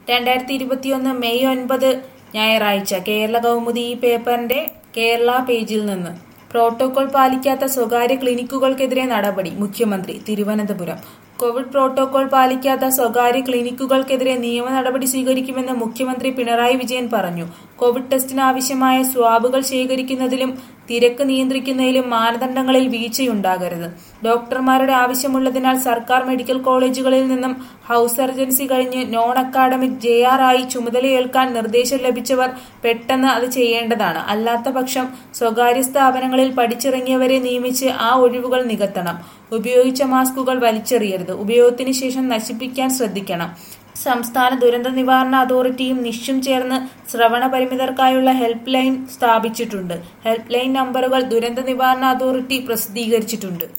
2021 May 9 ഞായറാഴ്ച കേരള കൗമുദി ഈ പേപ്പറിന്റെ കേരള പേജിൽ നിന്ന് പ്രോട്ടോകോൾ പാലിക്കാത്ത സ്വകാര്യ ക്ലിനിക്കുകൾക്കെതിരെ നടപടി മുഖ്യമന്ത്രി തിരുവനന്തപുരം കോവിഡ് പ്രോട്ടോകോൾ പാലിക്കാത്ത സ്വകാര്യ ക്ലിനിക്കുകൾക്കെതിരെ നിയമ നടപടി സ്വീകരിക്കുമെന്ന് മുഖ്യമന്ത്രി പിണറായി വിജയൻ പറഞ്ഞു. കോവിഡ് ടെസ്റ്റിന് ആവശ്യമായ സ്വാബുകൾ ശേഖരിക്കുന്നതിലും തിരക്ക് നിയന്ത്രിക്കുന്നതിലും മാനദണ്ഡങ്ങളിൽ വീഴ്ചയുണ്ടാകരുത്. ഡോക്ടർമാരുടെ ആവശ്യമുള്ളതിനാൽ സർക്കാർ മെഡിക്കൽ കോളേജുകളിൽ നിന്നും ഹൌസ് സർജൻസി കഴിഞ്ഞ് നോൺ അക്കാഡമിക് JR ആയി ചുമതലയേൽക്കാൻ നിർദ്ദേശം ലഭിച്ചവർ പെട്ടെന്ന് അത് ചെയ്യേണ്ടതാണ്. അല്ലാത്തപക്ഷം സ്വകാര്യ സ്ഥാപനങ്ങളിൽ പഠിച്ചിറങ്ങിയവരെ നിയമിച്ച് ആ ഒഴിവുകൾ നികത്തണം. ഉപയോഗിച്ച മാസ്കുകൾ വലിച്ചെറിയരുത്. ഉപയോഗത്തിന് ശേഷം നശിപ്പിക്കാൻ ശ്രദ്ധിക്കണം. സംസ്ഥാന ദുരന്ത നിവാരണ അതോറിറ്റിയും നിഷും ചേർന്ന് ശ്രവണ പരിമിതർക്കായുള്ള ഹെൽപ്പ് ലൈൻ സ്ഥാപിച്ചിട്ടുണ്ട്. ഹെൽപ്പ് ലൈൻ നമ്പറുകൾ ദുരന്ത നിവാരണ അതോറിറ്റി പ്രസിദ്ധീകരിച്ചിട്ടുണ്ട്.